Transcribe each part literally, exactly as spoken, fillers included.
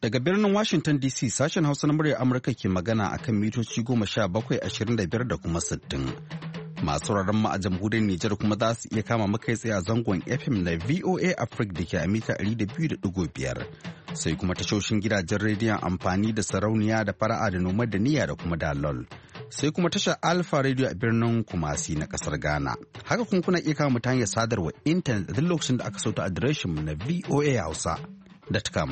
Daga birnin Washington D C sashen Hausa na muryar Amurka ke magana akan mitoci goma sha bakwai ashirin da biyar da kuma sittin. Masu sauraron mu a jamhuriyar Nijar kuma za su iya kama makai tsaye a zangon F M na V O A Africa da ke a mita ɗari da biyu da ɗigo biyar. Sai kuma tashoshin gidajen rediyon amfani da sarauniya da fara'a da noma da niyya da kuma dalol. Sai kuma tashar Alpha Radio a birnin Kumasi na kasar Ghana. Haka kuma kuna iya kama mu ta hanyar sadarwa intanet a duk lokacin da aka sauta adireshin mu na v o a hausa dot com.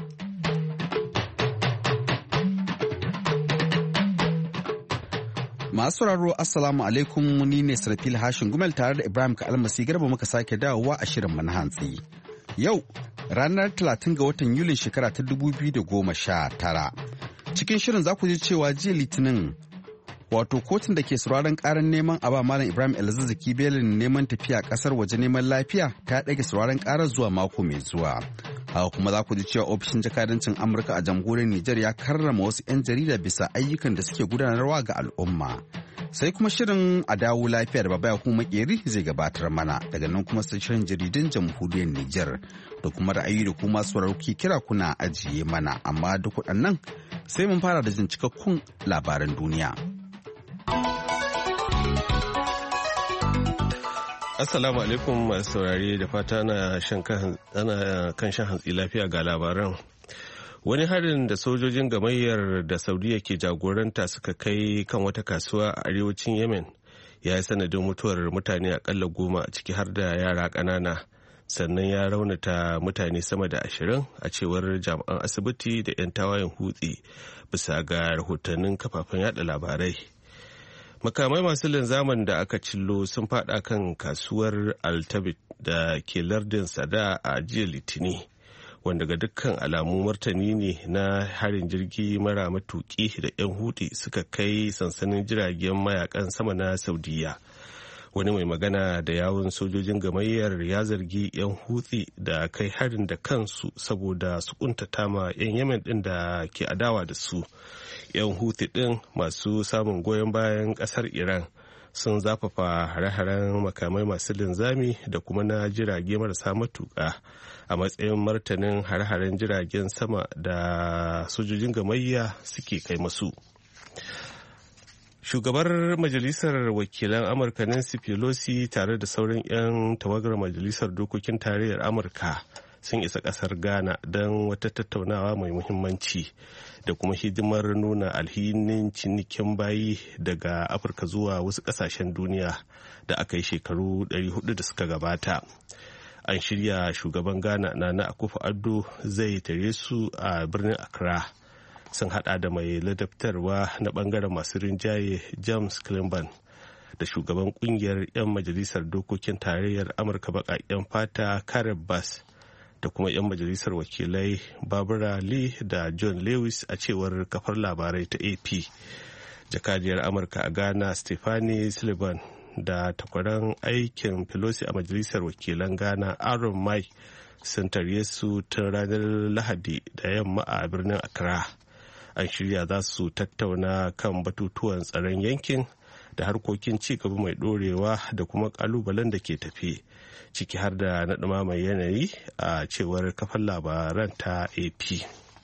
Masu sauraro Assalamu alaikum, ni ne Sarfil Hashin Gumel tare da Ibrahim Ka'almasi Garba muka sake dawowa a shirin mu na hantsi. Yau ranar talatin ga watan Yulin shekara ta dubu biyu da goma sha tara. Cikin shirin za ku ji cewa jiya Litinin wato kotun da ke sauraron karar neman a ba Malam Ibrahim El-Zazzaki belin neman tafiya kasar waje neman lafiya ta ɗage sauraron karar zuwa mako mai zuwa. Haka kuma za ku ji cewa ofishin jakadancin Amurka a jamhuriyar Nijar ya karrama wasu 'yan jarida bisa ayyukan da suke gudanarwa ga al'umma. Sai kuma shirin a dawo lafiya da babaya kuma makeri zai gabatar mana daga nan kuma sai shirin jaridun jamhuriyar Nijar da kuma ra'ayi da kuma sauraro ke kira kuna ajiye mana amma duk waɗannan sai mun fara da jin cikakkun labaran duniya. Assalamu alaikum masu saurare da fata ana kan shan hantsi lafiya ga labaran. Wani harin da sojojin gamayyar da Saudiya ke jagoranta suka kai kan wata kasuwa a arewacin Yemen ya yi sanadin mutuwar mutane akalla goma ciki har da yara ƙanana, sannan ya raunata mutane sama da ashirin a cewar jami'an asibiti da 'yan tawayen hutsi bisa ga rahotannin kafafen yada labarai. Makamai masu linzaman da aka cillo sun fada kan kasuwar Altabit da ke lardin Sada a jiya Litini, wanda ga dukkan alamu martani ne na harin jirgi mara matuki da 'yan huti suka kai sansanin jiragen mayakan sama na Saudiya. Wani mai magana da yawun sojojin gamayyar ya zargi 'yan hutsi da kai harin da kansu saboda su kuntata ma 'yan Yemen din da ke adawa da su. 'Yan huthi ɗin masu samun goyon bayan ƙasar Iran sun zafafa hare-haren makamai masu linzami da kuma na jirage marasa matuƙa a matsayin martanin hare-haren jiragen sama da sojojin gamayya suke kai masu. Shugabar Majalisar Wakilan Amurka Nancy Pelosi tare da sauran 'yan tawagar Majalisar Dokokin Tarayyar Amurka sun isa kasar Ghana don wata tattaunawa mai muhimmanci da kuma hidimar nuna alhinin cinikin bayi daga Afirka zuwa wasu kasashen duniya da aka yi shekaru ɗari hudu da suka gabata. An shirya shugaban Ghana Nana Akufo-Addo zai tare su a birnin Accra. Sun hada da mai ladabtarwa na bangaren masu rinjaye James Clyburn da shugaban kungiyar 'yan majalisar dokokin tarayyar Amurka baƙaƙen fata Karen Bass da kuma 'yan majalisar wakilai Barbara Lee da John Lewis a cewar kafar labarai ta A P. Jakadiyar Amurka a Ghana Stephanie Sullivan da takwaran aikin Pelosi a majalisar wakilan Ghana Aaron Mike sun tarye su tun ranar Lahadi da yamma a birnin Accra. An shirya za su tattauna kan batutuwan tsaron yankin da harkokin ci gaba mai dorewa da kuma kalubalen da ke tafi, ciki har da na ɗumamar yanayi a cewar kafar labaran ta A P.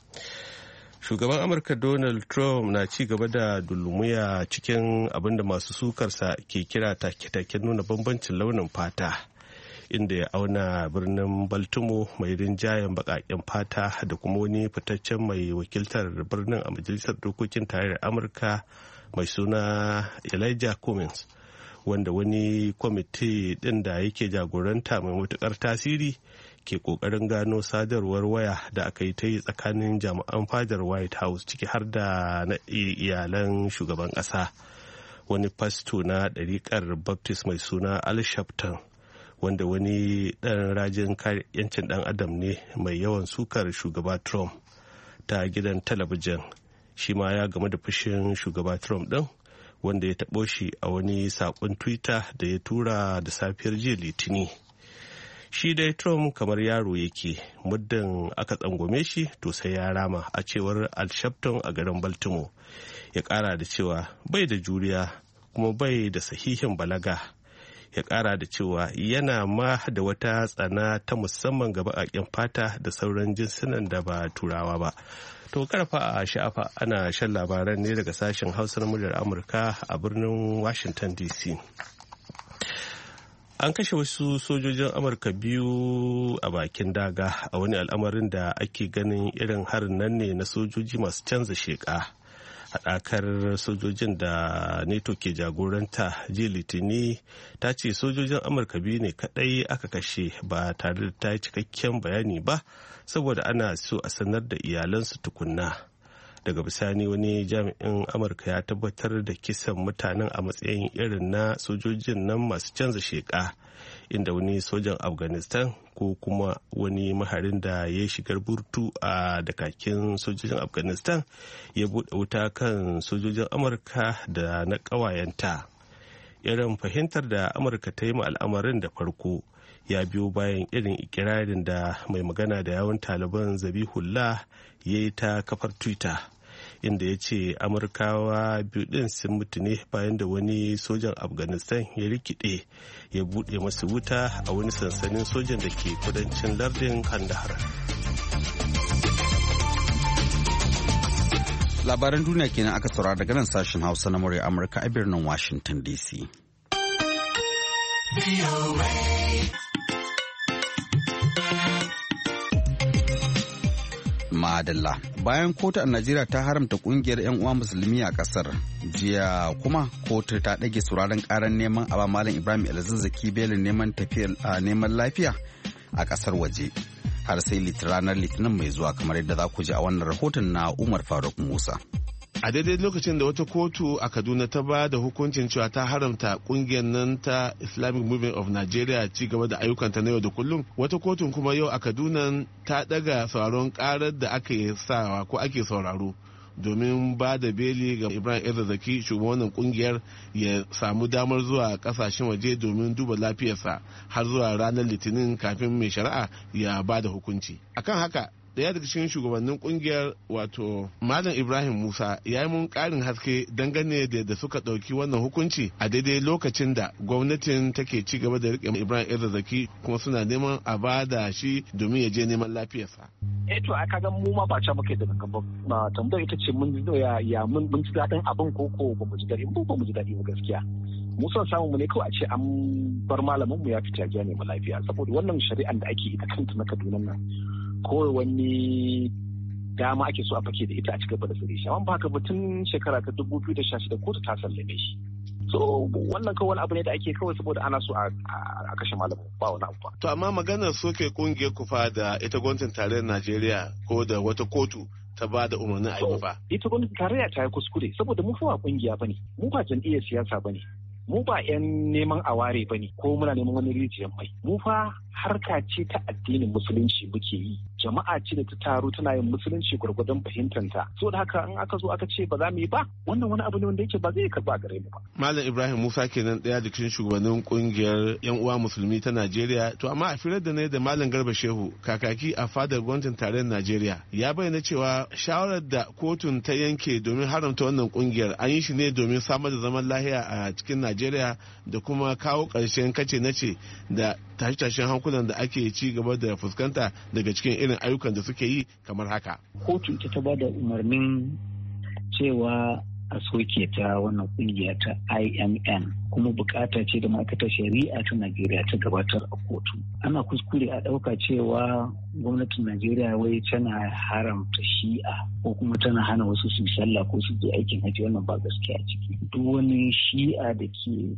Shugaban Amurka Donald Trump na ci gaba da dulmuya cikin abinda masu sukarsa ke kira take-taken nuna bambancin launin fata, inda ya auna birnin Baltimore mai rinjayen baƙaƙen fata da kuma wani fitaccen mai wakiltar birnin a Majalisar Dokokin Tarayyar Amurka mai suna Elijah Cummings, wanda wani kwamiti ɗin da yake jagoranta mai matuƙar tasiri ke ƙoƙarin gano sadarwar waya da aka yi ta yi tsakanin jami'an fadar White House ciki har da na iyalan shugaban ƙasa. Wani fasto na ɗariƙar Baptist mai suna Al Sharpton, wanda wani ɗan rajin kare 'yancin ɗan adam ne mai yawan sukar shugaba Trump ta gidan talabijin, shi ma ya game da fushin shugaba Trump ɗin, wanda ya taɓo shi a wani saƙon Twitter da ya tura da safiyar jiya Litini. Shi dai Trump kamar yaro yake, muddin aka tsangwame shi to sai ya rama, a cewar Al Sharpton a garin Baltimore. Ya ƙara da cewa bai da juriya kuma bai da sahihin balaga. ya ƙara da cewa yana ma da wata tsana ta musamman ga baƙaƙen fata da sauran jinsunan da ba turawa ba. To karfa a sha'afa ana shan labaran ne daga sashen Hausa na muryar Amurka a birnin Washington D C. An kashe wasu sojojin Amurka biyu a bakin daga a wani al'amarin da ake ganin irin harin nan ne na sojoji masu canza sheƙa. Haɗakar sojojin da NATO ke jagoranta jiya Litini ta ce sojojin Amurka biyu ne kaɗai aka kashe ba tare da ta yi cikakken bayani ba saboda ana so a sanar da iyalansu tukunna. Daga bisani wani jami'in Amurka ya tabbatar da kisan mutanen a matsayin irin na sojojin nan masu canza sheƙa, inda wani sojan Afghanistan ko kuma wani maharin da ya shigar burtu a dakakin sojojin Afghanistan ya buɗe wuta kan sojojin Amurka da na ƙawayenta. Irin fahimtar da Amurka ta yi ma al'amarin da farko ya biyo bayan irin ikirarin da mai magana da yawun Taliban Zabihullah ya yi ta kafar Twitter, inda ya ce Amurkawa biyu ɗin sun mutu ne bayan da wani sojan Afghanistan ya rikide ya buɗe masu wuta a wani sansanin sojan da ke kudancin lardin Kandahar. Labaran duniya kenan aka saurara daga nan sashen Hausa na murya Amurka a birnin Washington D C. Madalla. Bayan kotu a Najeriya ta haramta kungiyar 'yan uwa musulmi a kasar, jiya kuma kotu ta ɗage sauraron karan neman aba Malam Ibrahim El-Zazzaki belin neman tafiyar neman lafiya a kasar waje har sai ranar litinin mai zuwa, kamar yadda za ku ji a wannan rahoton na Umar Faruk Musa. A daidai lokacin da wata kotu a Kaduna ta ba da hukuncin cewa ta haramta kungiyar nan ta Islamic Movement of Nigeria ci gaba da ayyukanta na yau da kullum, wata kotun kuma yau a Kaduna ta daga sauraron karar da ake sawa ko ake sauraro domin ba da beli ga Ibrahim El-Zazzaki, shugaban wannan kungiyar, ya samu damar zuwa kasashen waje domin duba lafiyarsa har zuwa ranar litinin kafin mai shari'a ya ba da hukunci. Akan haka, daya daga cikin shugabannin kungiyar wato Malam Ibrahim Musa ya yi mun karin haske dangane da da suka dauki wannan hukunci a daidai lokacin da gwamnatin take ci gaba da rike Ibrahim El-Zazzaki kuma suna neman a bada shi domin ya je neman lafiyarsa. Eh to aka ga mu ma ba ca muke da gaba na tambayar ita ce mun ya ya mun mun ji dadin abin koko ba mu ji dadi ba mu ji dadi ba gaskiya. Mu son samu mu ne kawai a ce an bar malamin mu ya fita ya neman lafiya saboda wannan shari'an da ake ita kanta na Kaduna nan kawai wani dama ake so a fake da ita a cigaba da tsare shi, amma ba ka batun shekara ta dubu biyu da sha shida kotu ta sallame shi. So wannan kawai wani abu ne da ake kawai saboda ana so a kashe malamin, ba wani abu ba. To amma maganar soke kungiyar kufa da ita gwamnatin tarayyar Najeriya ko da wata kotu ta ba da umarnin a yi fa. Ita gwamnatin tarayya ta yi kuskure saboda mu fa kungiya bane, mu ba jam'iyyar siyasa bane, mu ba 'yan neman aware bane ko muna neman wani rijiyar mai. Mu fa harka ce ta addinin musulunci muke yi, jama'a ce da ta taru tana yin musulunci gwargwadon fahimtanta, so da haka in aka zo aka ce ba za mu yi ba, wannan wani abu ne wanda yake ba zai karba a gare mu ba. Malam Ibrahim Musa kenan ɗaya da cikin shugabannin kungiyar yan uwa musulmi ta Najeriya. To amma a firar da ne da Malam Garba Shehu, kakaki a fadar gwamnatin tarayyar Najeriya, ya bayyana cewa shawarar da kotun ta yanke domin haramta wannan kungiyar an yi shi ne domin samar da zaman lafiya a cikin Najeriya da kuma kawo ƙarshen kace nace da tashe-tashen hankulan da ake ci gaba da fuskanta daga cikin irin ayyukan da suke yi kamar haka. Kotu ita ta ba da umarnin cewa a soke ta wannan kungiya ta I M N kuma bukata ce da ma'aikatar shari'a ta Najeriya ta gabatar a kotu. Ana kuskure a ɗauka cewa gwamnatin Najeriya wai tana haramta shi'a ko kuma tana hana wasu su sallah ko su je aikin hajji, wannan ba gaskiya ciki. Duk wani shi'a da ke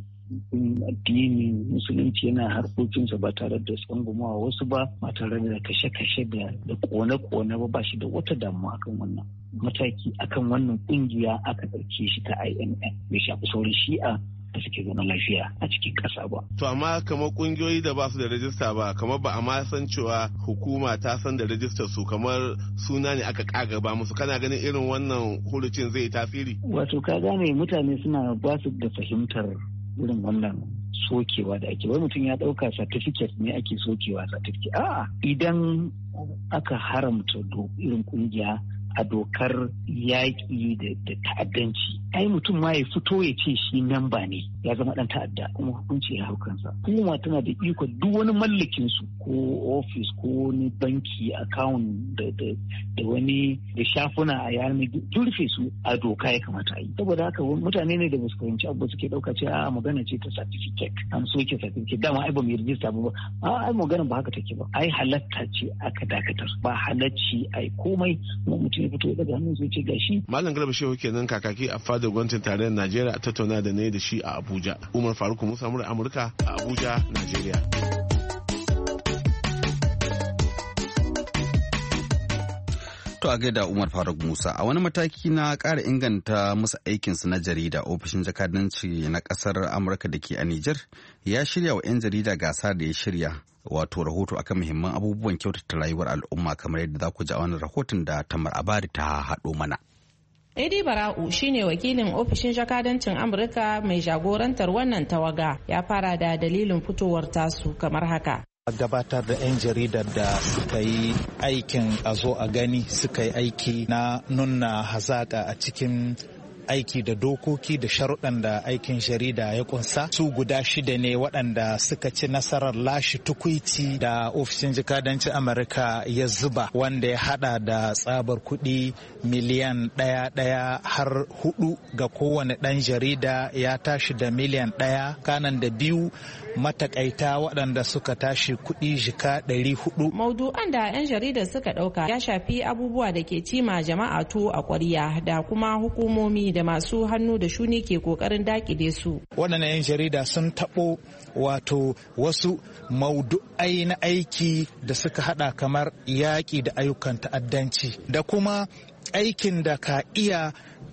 addinin musulunci yana harkokinsa ba tare da tsangumawa wasu ba ba tare da kashe-kashe da kone-kone ba ba shi da wata damuwa akan wannan mataki. Akan wannan kungiya aka ɗauke shi ta I M N, bai shafi sauran shi'a da suke zama lafiya a cikin ƙasa ba. To amma kamar kungiyoyi da ba su da rajista ba, kamar ba a ma san cewa hukuma ta san da rajistar su, kamar suna ne aka kagaba musu, kana ganin irin wannan hurucin zai tasiri? Wato ka gane mutane suna ba su da fahimtar irin wannan sokewa da ake, wai mutum ya ɗauka certificate ne ake sokewa certificate. A'a, idan aka haramta irin kungiya a dokar yaƙi da ta'addanci. Ai mutum ma ya fito ya ce shi memba ne ya zama ɗan ta'adda kuma hukunci ya hau kansa. Hukuma tana da iko duk wani mallakin su ko ofis ko wani banki account da wani da shafuna a yanar turfe su a doka ya kamata a yi. Saboda haka mutane ne da ba su fahimci abu suke ɗauka ce a magana ce ta certificate an soke certificate dama ai ba mu rijista ba a ai magana ba haka take ba ai halatta ce aka dakatar ba halacci ai komai kuma mutum ya fito daga hannun zai ce gashi. Malam Garba Shehu kenan kakaki a fadar gwamnatin tarayyar Najeriya a tattauna da ne da shi a Abuja. Umar Faruk Musa mura Amurka a Abuja, Najeriya. To a gaida Umar Faruk Musa a wani mataki na ƙara inganta musu aikinsu na jarida ofishin jakadanci na ƙasar Amurka da ke a Nijar ya shirya wa 'yan jarida gasa da ya shirya wato rahoto akan muhimman abubuwan kyautata rayuwar al'umma kamar yadda za ku ji a wannan rahoton da Tamar Abari ta haɗo mana. Edi Bara'u shine wakilin ofishin jakadancin Amurka mai jagorantar wannan tawaga ya fara da dalilin fitowar tasu kamar haka. Gabatar da 'yan jaridar da suka yi aikin a zo a gani suka yi aiki na nuna hazaƙa a cikin aiki da dokoki da sharuɗan da aikin jarida ya kunsa su guda shida ne waɗanda suka ci nasarar lashe tukuici da ofishin jikadancin Amurka ya zuba wanda ya hada da tsabar kuɗi miliyan ɗaya ɗaya har hudu ga kowane ɗan jarida ya tashi da miliyan ɗaya kanan da biyu matakaita waɗanda suka tashi kuɗi jika ɗari hudu. Maudu'an da 'yan jaridar suka ɗauka ya shafi abubuwa da ke cima jama'a tu a ƙwarya da kuma hukumomi da masu hannu da shuni ke ƙoƙarin daƙile su. Waɗannan 'yan jarida sun taɓo wato wasu maudu'ai na aiki da suka haɗa kamar yaƙi da ayyukan ta'addanci da kuma aikin da ka iya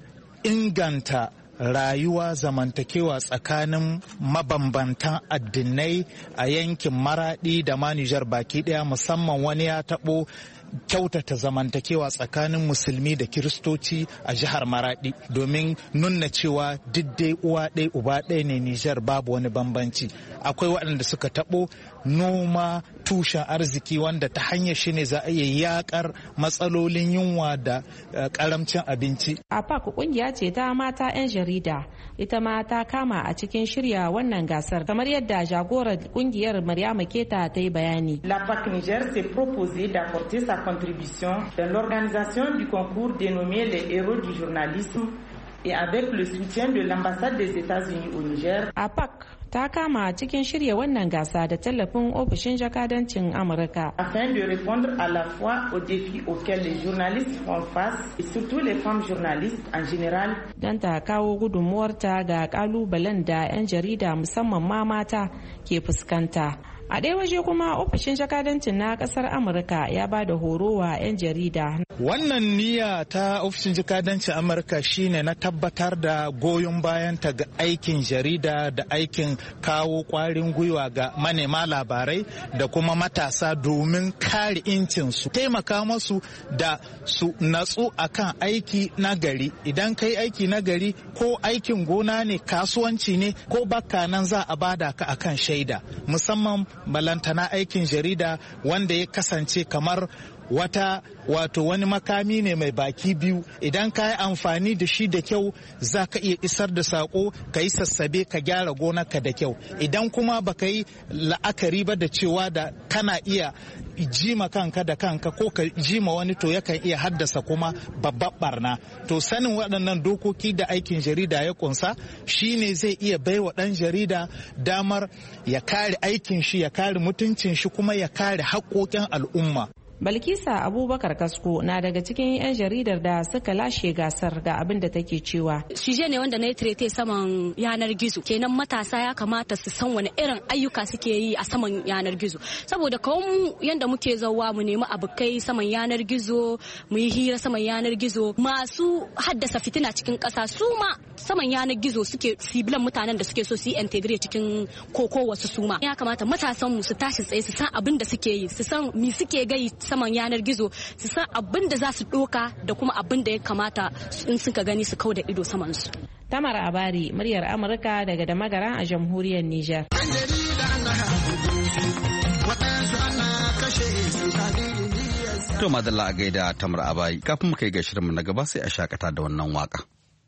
inganta rayuwa zamantakewa tsakanin mabambantan addinai a yankin Maradi da ma Nijar baki daya musamman wani ya taɓo kyautata zamantakewa tsakanin musulmi da kiristoci a jihar Maradi domin nuna cewa diddai uwa ɗaya uba ɗaya ne Nijar babu wani bambanci. Akwai waɗanda suka taɓo noma tushen arziki wanda ta hanyar shi ne za a iya yakar matsalolin yunwa da karamcin abinci. A P A C kungiya ce ta mata 'yan jarida ita ma ta kama a cikin shirya wannan gasar kamar yadda jagorar kungiyar Maryama Keta ta yi bayani. La P A C Niger s'est proposé d'apporter sa contribution dans l'organisation du concours dénommé les héros du journalisme et avec le soutien de l'ambassade des États-Unis au Niger. A P A C ta kama cikin shirya wannan gasa da tallafin ofishin jakadancin Amurka. Afin de répondre à la fois aux défis auxquels les journalistes font face et surtout les femmes journalistes en général. Don ta kawo gudunmuwarta ga kalubalen da 'yan jarida musamman ma mata ke fuskanta. A ɗaya waje kuma ofishin jakadancin na ƙasar Amurka ya ba da horo wa 'yan jarida. Wannan niyya ta ofishin jakadancin Amurka shine na tabbatar da goyon bayan ta ga aikin jarida da aikin kawo ƙwarin gwiwa ga manema labarai da kuma matasa domin kare incinsu. Taimaka masu da su natsu akan aiki na gari. Idan kai aiki na gari ko aikin gona ne kasuwanci ne ko bakka nan za a bada ka akan shaida musamman balantana aikin jarida wanda ya kasance kamar wata wato wani makami ne mai baki biyu idan ka yi amfani da shi da kyau za ka iya isar da sako ka yi sassabe ka gyara gonarka da kyau idan kuma baka yi la'akari ba da cewa da kana iya jima kanka da kanka ko ka jima wani to yakan iya haddasa kuma babbar barna to sanin waɗannan dokoki da aikin jarida ya kunsa shine zai iya baiwa ɗan jarida damar ya kare aikin shi ya kare mutuncin shi kuma ya kare haƙoƙin al'umma. Balkisa Abubakar Kasko na daga cikin 'yan jaridar da suka lashe gasar ga abin da take cewa. Shije ne wanda na yi tirete saman yanar gizo. Kenan matasa ya kamata su san wani irin ayyuka suke yi a saman yanar gizo. Saboda kawai mu yanda muke zauwa mu nemi abokai saman yanar gizo, mu yi hira saman yanar gizo. Masu haddasa fitina cikin ƙasa su ma saman yanar gizo suke sibilan mutanen da suke so su yi integrate cikin koko wasu suma. Ya kamata matasan mu su tashi tsaye su san abin da suke yi, su san me suke gai saman yanar gizo su san abin da za su doka da kuma abin da ya kamata in suka gani su kau da ido saman su. Tamar Abari, muryar Amurka daga Damagara a jamhuriyar Nijar. To madalla a gaida Tamar Abayi, kafin mu kai ga shirinmu na gaba sai a shakata da wannan waka.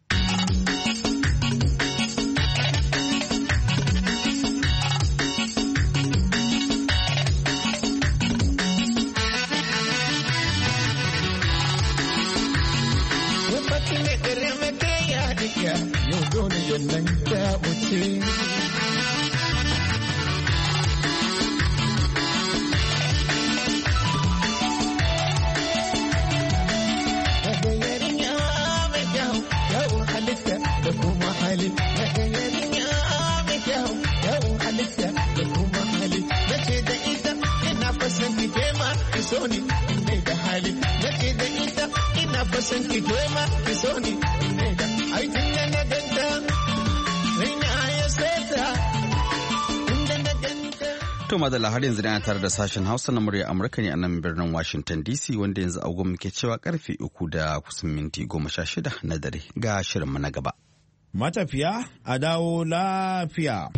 To madalla har yanzu yana tare da sashen Hausa na murya Amurka ne a nan birnin Washington D C wanda yanzu agon muke cewa karfe uku da kusan minti goma sha shida na dare ga shirinmu na gaba. Matafiya a dawo lafiya.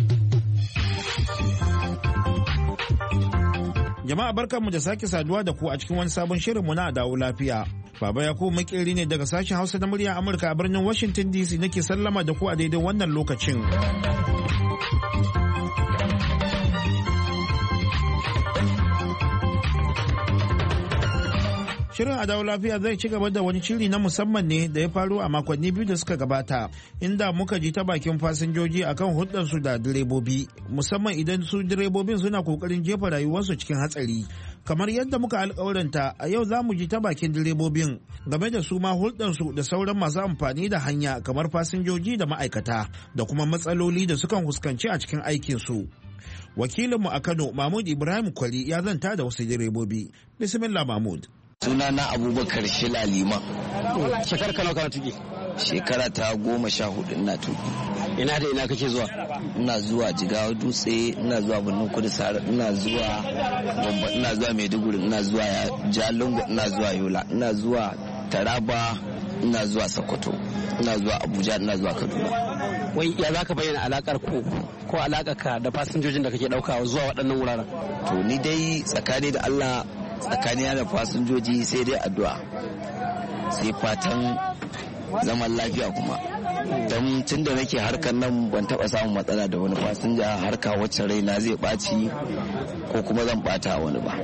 Jama'a barkanmu da sake saduwa da ku a cikin wani sabon shirinmu na a dawo lafiya. Baba Yakubu makeri ne daga sashen Hausa na murya Amurka a birnin Washington D C nake sallama da ku a daidai wannan lokacin. Shirin Adawo Lafiya zai ci gaba da wani shiri na musamman ne da ya faru a makonni biyu da suka gabata, inda muka ji ta bakin fasinjoji akan hulɗarsu da direbobi, musamman idan su direbobin suna kokarin jefa rayuwarsu cikin hatsari. Kamar yadda muka alƙawaranta, a yau za mu ji ta bakin direbobin game da su ma hulɗarsu da sauran masu amfani da hanya kamar fasinjoji da ma'aikata, da kuma matsaloli da sukan fuskanci a cikin aikinsu. Wakilinmu a Kano, Mahmud Ibrahim Kwali, ya zanta da wasu direbobi. Bismillah Mahmud. Suna na Abubakar Shila Liman. Shekara kana kana tuki? Shekara ta goma sha hudu ina tuki. Ina da ina kake zuwa? Ina zuwa Jigawa Dutse, ina zuwa Birnin Kudu Sare, ina zuwa Gombe, ina zuwa Maiduguri, ina zuwa Jalingo, ina zuwa Yola, ina zuwa Taraba, ina zuwa Sokoto, ina zuwa Abuja, ina zuwa Kaduna. Wai ya zaka bayyana alakar ku ko alakar ka da fasinjojin da kake dauka zuwa waɗannan wuraren? To ni dai tsakani da Allah, tsakanina da fasinjoji sai dai addu'a, sai fatan zaman lafiya kuma. Don tun da nake harkar nan ban taba samun matsala da wani fasinja harka wacce raina zai ɓaci ko kuma zan ɓata wani ba.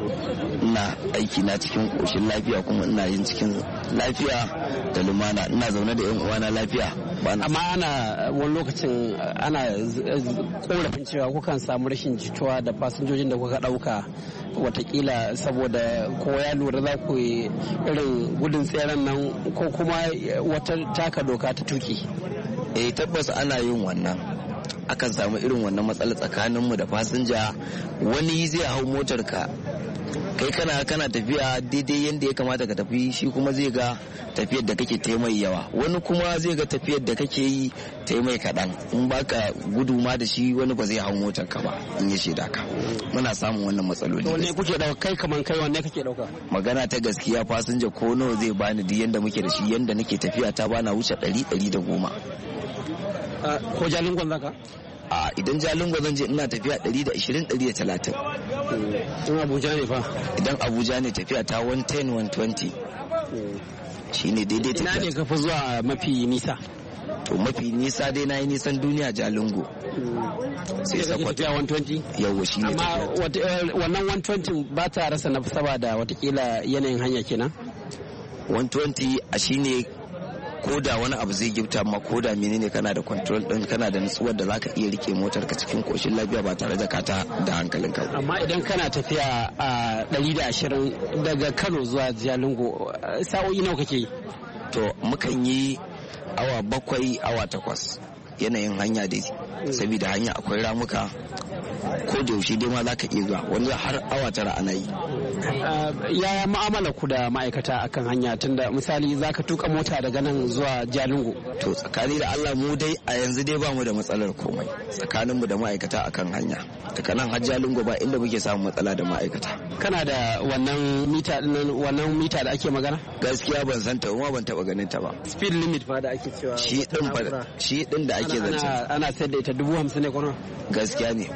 Ina aiki na cikin ƙoshin lafiya kuma ina yin cikin lafiya da lumana, ina zaune da yan uwana lafiya. Amma ana wani lokacin ana korafin cewa kukan samu rashin jituwa da fasinjojin da kuka ɗauka, watakila saboda ko ya lura za ku yi irin gudun tseren nan ko kuma wata taka doka ta tuki. Eh tabbas ana yin wannan, akan samu irin wannan matsala tsakaninmu da fasinja. Wani zai hau motar ka, kai kana kana tafiya daidai yadda ya kamata ka tafi, shi kuma zai ga tafiyar da kake taimai yawa, wani kuma zai ga tafiyar da kake yi taimai kaɗan. In baka gudu ma da shi, wani ba zai hau motar ka ba in ya shaida ka. Muna samun wannan matsaloli. Wanne kuke dauka kai kaman kai wanne kake dauka? Magana ta gaskiya, fasinja ko nawa zai bani duk yanda muke da shi, yanda nake tafiya ta bana wuce ɗari ɗari da goma. Ko Jalingon zaka? A idan Jalingo zan je ina tafiya ɗari da ashirin ɗari da talatin. In Abuja ne fa? Idan Abuja ne tafiya ta one ten one twenty. Shi ne daidai tafiya. Ina ne ka fi zuwa mafi nisa? To mafi nisa dai na yi nisan duniya Jalingo. Sai Sokoto one twenty? Yawwa shi ne. Amma wannan one twenty ba ta rasa nasaba da watakila yanayin hanya kenan? one twenty a shi ne ko da wani abu zai gifta ma, ko da menene kana da control din, kana da nutsuwar da zaka iya rike motar ka cikin koshin lafiya ba tare da kata da hankalin ka. Amma idan kana tafiya a ɗari da ashirin daga Kano zuwa Jalingo, sa'o'i nawa kake yi? To mukan yi awa bakwai awa takwas, yanayin hanya dai, saboda hanya akwai ramuka, ko da yaushe dai ma zaka iya zuwa, wani har awa tara ana yi. Yaya mu'amala ku da ma'aikata akan hanya, tunda misali zaka tuka mota daga nan zuwa Jalingo? To tsakani da Allah mu dai a yanzu dai ba mu da matsalar komai tsakanin mu da ma'aikata akan hanya. Daga nan har Jalingo ba inda muke samun matsala da ma'aikata. Kana da wannan mita din wannan mita da ake magana? Gaskiya ban san ta kuma ban taba ganin ta ba. Speed limit fa da ake cewa. Shi din fa shi din da ake zance. Ana sayar da ita dubu hamsin ne kuma? Gaskiya ne, kuma su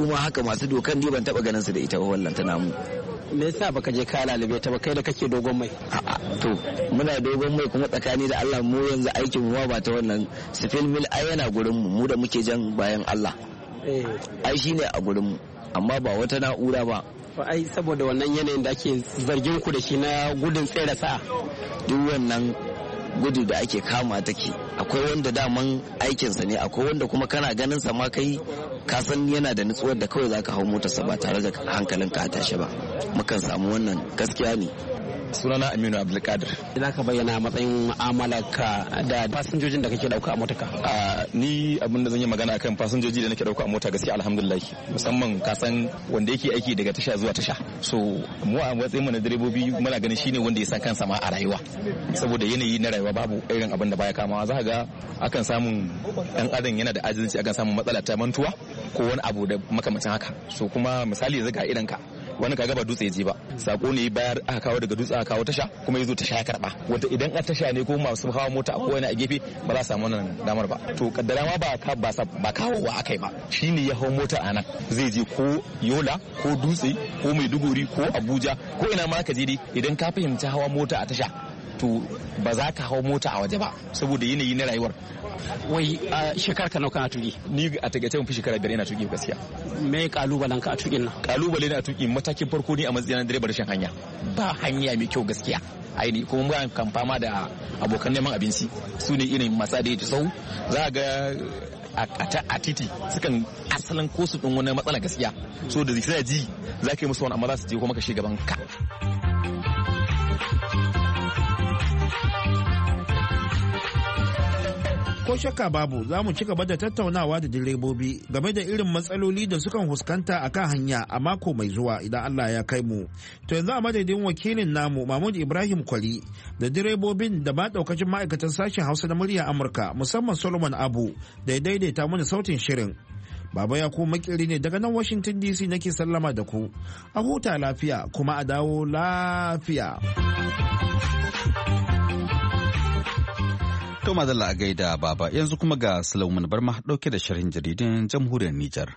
ma haka masu dokan ni ban taba ganin su da ita wallan ta namu. Me yasa baka je ka lalube ta ba kai da kake dogon mai? A'a to muna dogon mai kuma tsakani da Allah mu yanzu aikin mu ba ta wannan sifil mil ai yana gurin mu mu da muke jan bayan Allah. Eh ai shine a gurin mu amma ba wata na'ura ba. Ai saboda wannan yanayin da ake zargin ku da shi na gudun tsere sa duk wannan gudu da ake kama take akwai wanda daman aikinsa ne akwai wanda kuma kana ganin sa ma kai ka san yana da nutsuwar da kawai zaka hau motarsa ba tare da hankalin ka tashi ba mukan samu wannan gaskiya ne. Sunana Aminu Abdulkadir. Ina ka bayyana matsayin mu'amalarka da fasinjojin da kake dauka a motarka? Ni abin da zan yi magana akan fasinjoji da nake dauka a mota gaskiya alhamdulillah musamman ka san wanda yake aiki daga tasha zuwa tasha. So mu a matsayin mu na direbobi muna ganin shine wanda ya san kansa ma a rayuwa. Saboda yanayi na rayuwa babu irin abin da baya kamawa za ga akan samun dan adam yana da ajinci akan samun matsala ta mantuwa ko wani abu da makamancin haka. So kuma misali yanzu ga idan ka wani kaga ba dutse je ba sako ne bayar aka kawo daga dutse aka kawo tasha kuma yazo tasha ya karba wanda idan a tasha ne ko masu hawa mota a kowane a gefe ba za su samu wannan damar ba to kaddara ma ba ka ba ba kawowa akai ba shine ya hawo mota anan zai je ko Yola ko Dutse ko Maiduguri ko Abuja ko ina ma ka je dai idan ka fahimci hawa mota a tasha to ba za ka hawo mota a waje ba saboda yanayi na rayuwar. Wai shekara ka nawa kana tuki? Ni a takaice mun fi shekara biyar ina tuki gaskiya. Me kalubalen ka a tukin nan? Kalubale na tuki matakin farko ni a matsayin direba rashin hanya. Ba hanya mai kyau gaskiya. Aini kuma muna kan fama da abokan neman abinci su ne irin masu da sau za ga a titi sukan asalin kosu din wani matsala gaskiya so da zai ji za ka yi musu wani amma za su je kuma ka shiga gaban ka. Ko shakka babu za mu ci gaba da tattaunawa da direbobi game da irin matsaloli da sukan fuskanta a kan hanya a mako mai zuwa idan Allah ya kai mu. To yanzu a madadin wakilin namu Mahmud Ibrahim Kwali da direbobin da ma daukacin ma'aikatan sashen Hausa na muryar Amurka musamman Solomon Abu da ya daidaita mana sautin shirin. Baba ya ku makiri ne daga nan Washington D C nake sallama da ku. A huta lafiya kuma a dawo lafiya. To madalla a gaida baba yanzu kuma ga Sulaiman Barma dauke da sharhin jaridun jamhuriyar Nijar.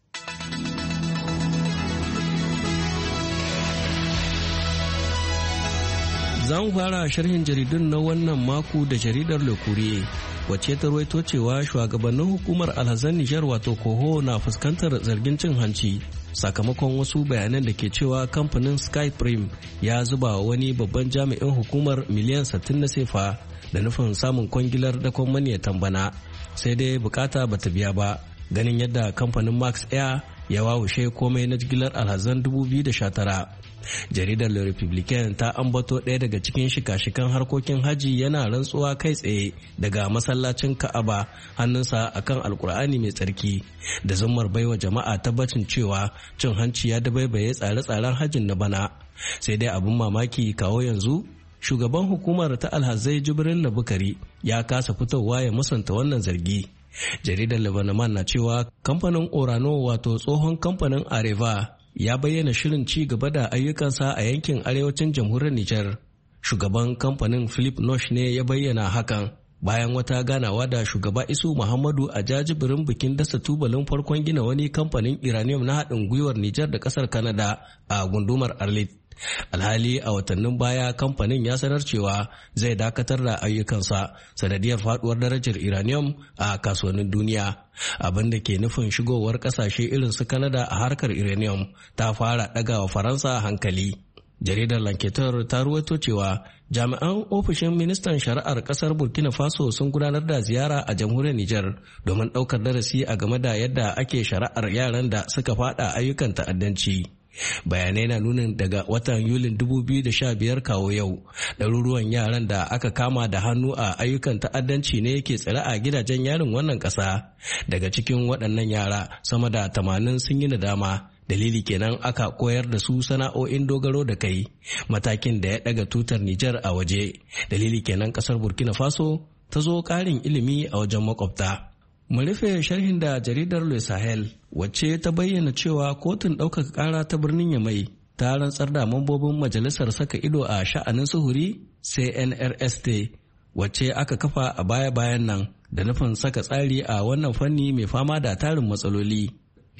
Zan fara sharhin jaridun na wannan mako da jaridar Le Courrier wacce ta rawaito cewa shugabannin hukumar alhazan Nijar wato Koho na fuskantar zargin cin hanci sakamakon wasu bayanan da ke cewa kamfanin Skyprime ya zuba wani babban jami'in hukumar miliyan sittin na sefa da nufin samun kwangilar dakon maniyatan bana sai dai bukata bata biya ba ganin yadda kamfanin Max Air ya wawushe komai na jigilar alhazan dubu biyu da sha tara. Jaridar Le Republicain ta ambato ɗaya daga cikin shika-shikan harkokin haji yana rantsuwa kai tsaye daga masallacin Ka'aba hannunsa akan Alkur'ani mai tsarki da zummar baiwa jama'a tabbacin cewa cin hanci ya dabaibaye tsare-tsaren hajjin na bana. Sai dai abin mamaki kawo yanzu shugaban hukumar ta alhazai Jibril Bukari ya kasa fitowa ya musanta wannan zargi. Jaridar Lebanon na cewa kamfanin Orano wato tsohon kamfanin Areva ya bayyana shirin ci gaba da ayyukansa a yankin arewacin jamhuriyar Nijar. Shugaban kamfanin Philip Nosh ne ya bayyana hakan bayan wata ganawa da shugaba Isu Muhammadu a jajibirin bikin dasa tubalin farkon gina wani kamfanin uranium na haɗin gwiwar Nijar da ƙasar Canada a gundumar Arlit. Alhali a watannin baya kamfanin ya sanar cewa zai dakatar da ayyukansa sanadiyar faduwar darajar uranium a kasuwannin duniya, abin da ke nufin shigowar kasashe irin su Canada a harkar uranium ta fara ɗagawa Faransa hankali. Jaridar Lanketer ta ruwaito cewa jami'an ofishin ministan shari'ar kasar Burkina Faso sun gudanar da ziyara a jamhuriyar Nijar domin ɗaukar darasi a game da yadda ake shari'ar yaran da suka fada ayyukan ta'addanci. Bayanai na nunin daga watan Yulin dubu biyu da sha biyar kawo yau ɗaruruwan yaran da aka kama da hannu a ayyukan ta'addanci ne yake tsare a gidajen yarin wannan ƙasa. Daga cikin waɗannan yara sama da tamanin sun yi nadama, dalili kenan aka koyar da su sana'o'in dogaro da kai, matakin da ya ɗaga tutar Nijar a waje. Dalili kenan ƙasar Burkina Faso ta zo ƙarin ilimi a wajen makwabta. Mu rufe sharhin da jaridar Le Sahel wacce ta bayyana cewa kotun ɗaukaka ƙara ta birnin Yamai ta rantsar da mambobin majalisar saka ido a sha'anin suhuri C N R S T wacce aka kafa a baya-bayan nan da nufin saka tsari a wannan fanni mai fama da tarin matsaloli.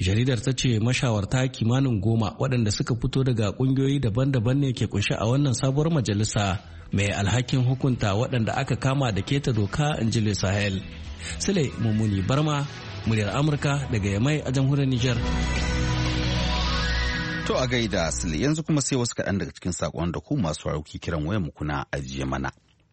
Jaridar ta ce mashawarta kimanin goma waɗanda suka fito daga ƙungiyoyi daban-daban ne ke kunshe a wannan sabuwar majalisa mai alhakin hukunta waɗanda aka kama da keta doka in ji Sahel. Sule Mummuni Barma, muryar Amurka daga Yamai a jamhuriyar Nijar. To a gaida Sule, yanzu kuma sai wasu kaɗan daga cikin saƙon da ku masu rauki kiran wayar mu kuna ajiye mana.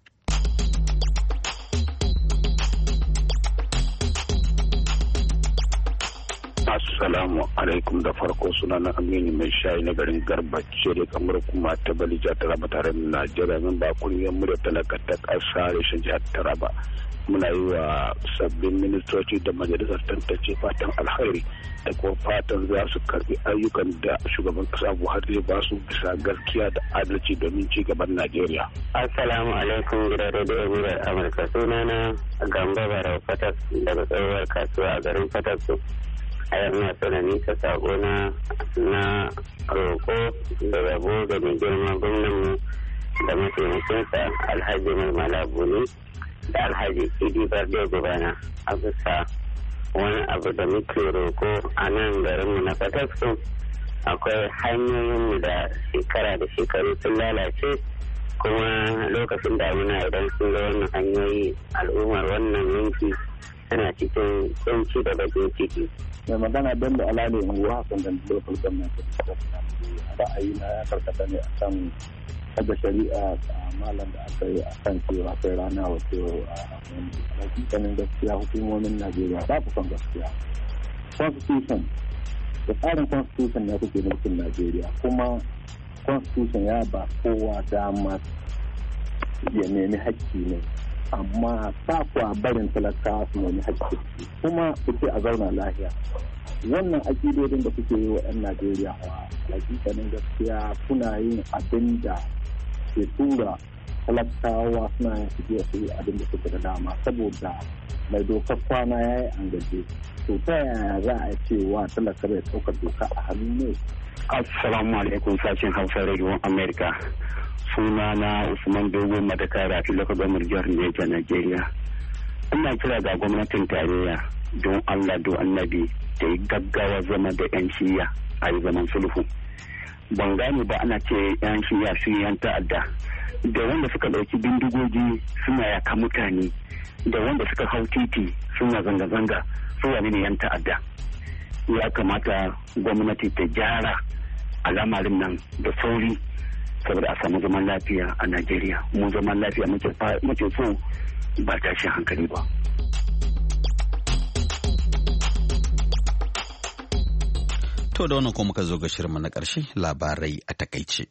Assalamu alaikum, da farko suna na Aminu mai shayi na garin Garba da kamar kuma ta Balija Taraba tare da Najeriya, min ba kungiyar mu da talaka ta ƙasa reshen jihar Taraba. Muna yi wa sabbin ministoci da majalisar tantance fatan alheri da kuma fatan za su karbi ayyukan da shugaban kasa Buhari ya ba su bisa gaskiya da adalci domin ci gaban Najeriya. Assalamu alaikum, gidan rediyo muryar Amurka, sunana Gamba Barau Fatas daga tsohuwar kasuwa a garin Fatas. A yau na tsanani ta sako na na roƙo da rabo da mai girma gwamnanmu da mataimakinsa Alhaji Mai Malabuni da Alhaji Idi Barde Gubana a bisa wani abu da muke roƙo a nan garinmu na Fataskun. Akwai hanyoyinmu da shekara da shekaru sun lalace, kuma lokacin damina idan sun ga wannan hanyoyi al'ummar wannan yanki tana cikin kunci da bakin ciki. Mai magana don da alale unguwa hakan da local government ra'ayi na ya karkata ne akan haɗa shari'a a malam da aka yi a kan cewa kai rana wato a hakikanin gaskiya hukumomin Najeriya ba ku son gaskiya. Constitution da tsarin constitution ne kuke mulkin Najeriya, kuma constitution ya ba kowa dama ya nemi hakki ne, amma ba kuwa barin talakawa su nemi hakki kuma ku ce a zauna lafiya. Wannan akidodin da kuke yi wa 'yan Najeriya a hakikanin gaskiya kuna yin abin da ke tura talakawa suna yin su su yi abin da suke da dama, saboda mai dokar kwana ya yi an gaje. To ta yaya za a ce wa talaka bai ɗaukar doka a hannu ne? Assalamu alaikum, sashen Hausa Radio America. Suna na Usman Dogo Madaka Rafi lokacin jihar Niger, Najeriya. Ina kira ga gwamnatin tarayya don Allah don Annabi da ya gaggawa zama da 'yan shiya a yi zaman sulhu. Ban gane ba ana ce 'yan shiya su yan ta'adda, da wanda suka ɗauki bindigogi suna yaka mutane, da wanda suka hau titi suna zanga-zanga, su wani ne yan ta'adda. Ya kamata gwamnati ta gyara al'amarin nan da sauri, saboda a samu zaman lafiya a Najeriya. Mu zaman lafiya muke so, ba tashin hankali ba. To da wannan kuma muka zo ga shirinmu na ƙarshe, labarai a takaice.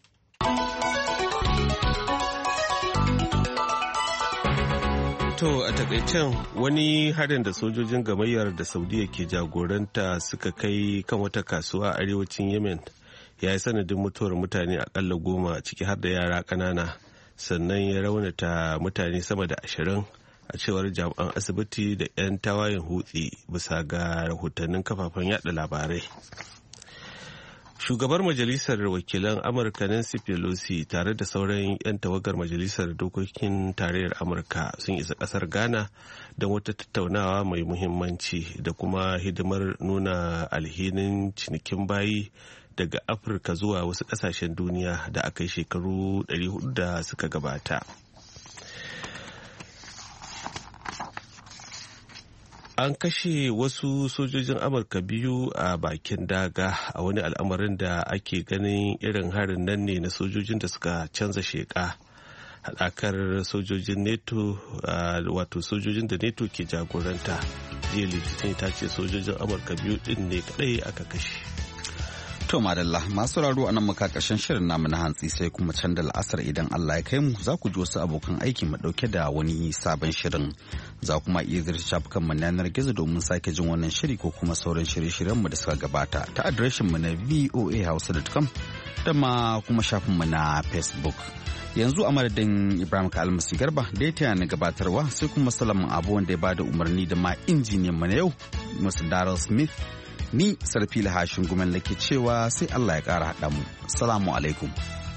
To a takaicen wani harin da sojojin gamayyar da Saudiya ke jagoranta suka kai kan wata kasuwa a arewacin Yemen ya yi sanadin mutuwar mutane akalla goma, ciki har da yara ƙanana, sannan ya raunata mutane sama da ashirin a cewar jami'an asibiti da 'yan tawayen hutsi bisa ga rahotannin kafafen yada labarai. Shugabar Majalisar Wakilan Amurka Nancy Pelosi tare da sauran 'yan tawagar Majalisar Dokokin Tarayyar Amurka sun isa kasar Ghana don wata tattaunawa mai muhimmanci da kuma hidimar nuna alhinin cinikin bayi daga Afirka zuwa wasu kasashen duniya da aka yi shekaru ɗari hudu da suka gabata. An kashe wasu sojojin Amurka biyu a bakin daga a wani al'amarin da ake ganin irin harin nan ne na sojojin da suka canza sheka. Haɗakar sojojin NATO, wato sojojin da NATO ke jagoranta, jiya Litinin ta ce sojojin Amurka biyu ɗin ne kaɗai aka kashe. To madalla, masu raro a nan muka ƙarshen shirin namu na hantsi, sai kuma can da la'asar idan Allah ya kai mu za ku ji wasu abokan aiki mu ɗauke da wani sabon shirin. Za kuma iya zirta shafukan mu na yanar gizo domin sake jin wannan shiri ko kuma sauran shirye-shiryen mu da suka gabata ta adireshin mu na voa hausa dot com da ma kuma shafin mu na Facebook. Yanzu a madadin Ibrahim Kalmasi Garba da ya taya na gabatarwa, sai kuma Salamun Abu wanda ya bada umarni da ma injiniyan mu na yau, Mister Darrell Smith. Ni Sarfila Hashin Gumen lake cewa sai Allah ya ƙara haɗa mu. Salamu alaikum.